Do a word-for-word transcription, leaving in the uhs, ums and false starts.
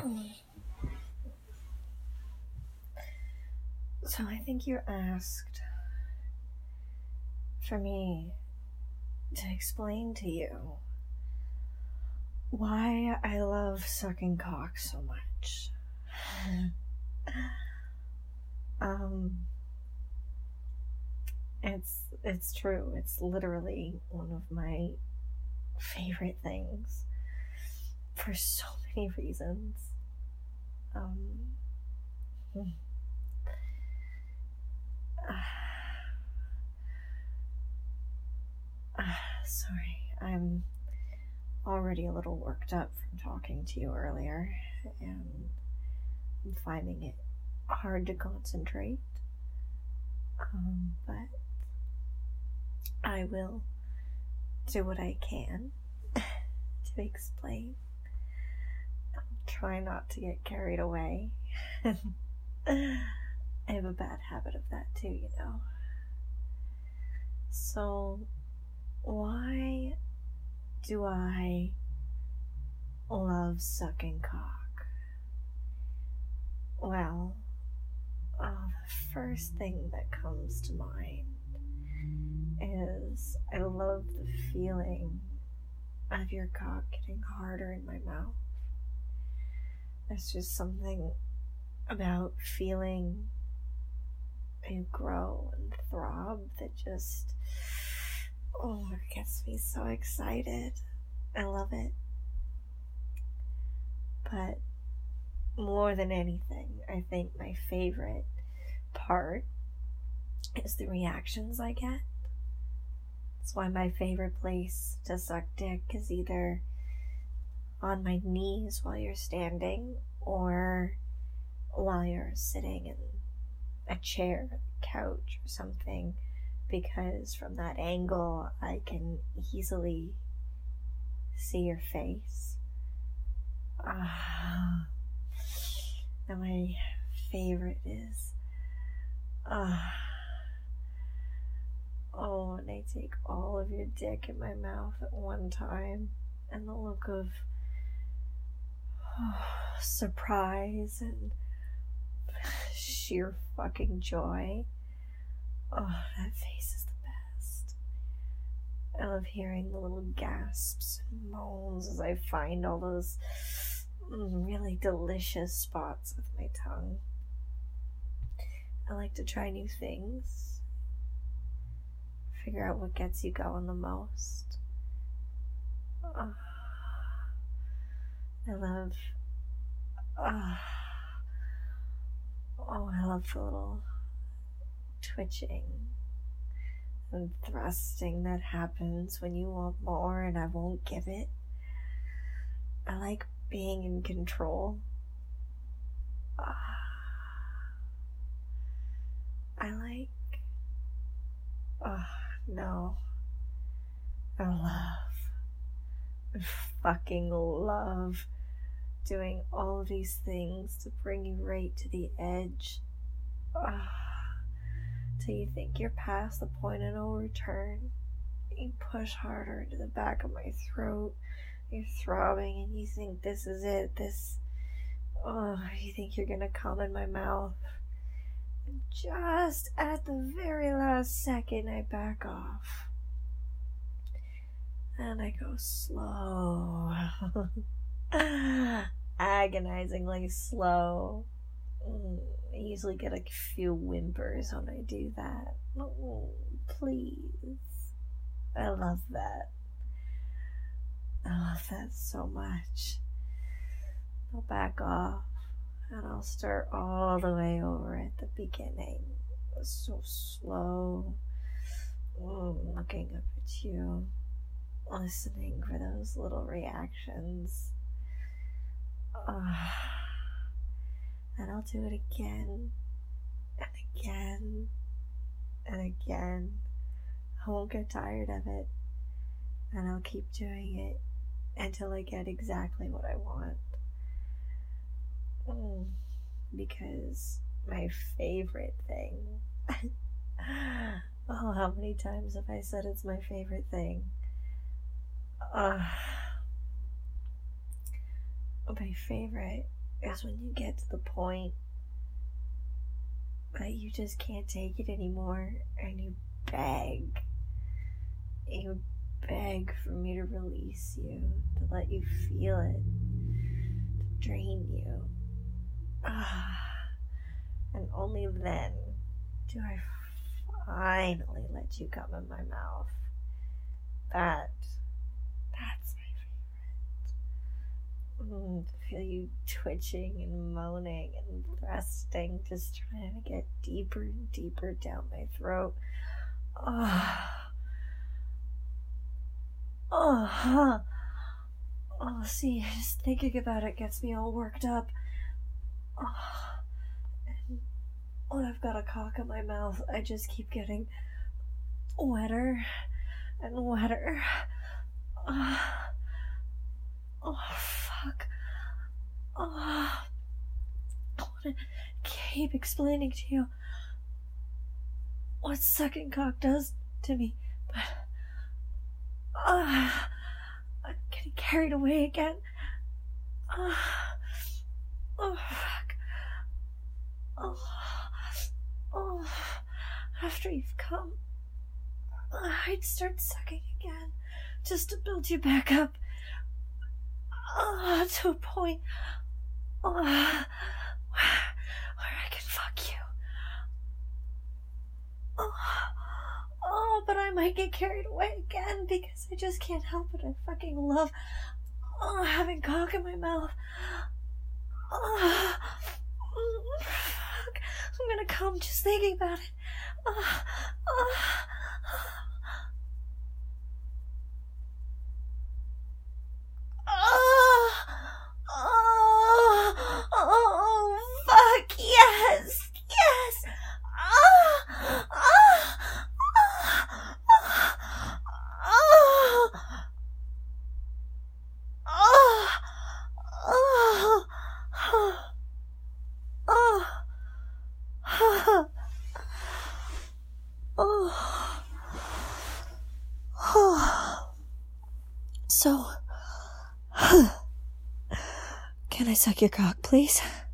So I think you asked for me to explain to you why I love sucking cock so much. um, it's it's true. It's literally one of my favorite things for so many reasons. Um, uh, uh, sorry, I'm already a little worked up from talking to you earlier, and I'm finding it hard to concentrate. Um, but I will do what I can to explain. Try not to get carried away. I have a bad habit of that too, you know. So, why do I love sucking cock? Well, uh, the first thing that comes to mind is I love the feeling of your cock getting harder in my mouth. There's just something about feeling you grow and throb that just, oh, it gets me so excited. I love it. But more than anything, I think my favorite part is the reactions I get. That's why my favorite place to suck dick is either on my knees while you're standing or while you're sitting in a chair, couch, or something, because from that angle I can easily see your face. Uh, and my favorite is, uh, oh, when I take all of your dick in my mouth at one time, and the look of oh, surprise and sheer fucking joy. Oh, that face is the best. I love hearing the little gasps and moans as I find all those really delicious spots with my tongue. I like to try new things. Figure out what gets you going the most. Oh, I love... Oh, oh, I love the little twitching and thrusting that happens when you want more and I won't give it. I like being in control. Uh, I like... Oh, no. I love, I fucking love doing all of these things to bring you right to the edge. Uh, till you think you're past the point of no return. You push harder into the back of my throat. You're throbbing and you think this is it. This, oh, you think you're gonna come in my mouth. And just at the very last second, I back off. And I go slow. Agonizingly slow. I usually get a few whimpers when I do that. Oh, please. I love that. I love that so much. I'll back off and I'll start all the way over at the beginning. So slow. Mm, looking up at you. Listening for those little reactions. Uh, and I'll do it again and again and again. I won't get tired of it, and I'll keep doing it until I get exactly what I want. Mm, because my favorite thing. Oh, how many times have I said it's my favorite thing? Uh, my favorite is when you get to the point that you just can't take it anymore and you beg. You beg for me to release you, to let you feel it, to drain you. Ah. And only then do I finally let you come in my mouth. That, that's my favorite. Mm, to feel you twitching and moaning and thrusting, just trying to get deeper and deeper down my throat. Oh, oh, oh, see, just thinking about it gets me all worked up. Oh. When I've got a cock in my mouth, I just keep getting wetter and wetter. Oh, oh fuck. Oh, I want to keep explaining to you what sucking cock does to me, but uh, I'm getting carried away again. Uh, oh, fuck. Oh. Oh, after you've come, I'd start sucking again, just to build you back up, uh, to a point uh, where I can fuck you. Oh, oh, but I might get carried away again because I just can't help it. I fucking love uh, having cock in my mouth. Uh, I'm gonna come just thinking about it. Uh, uh, uh, uh, oh, fuck, yes, yes. Uh, uh, So, can I suck your cock, please?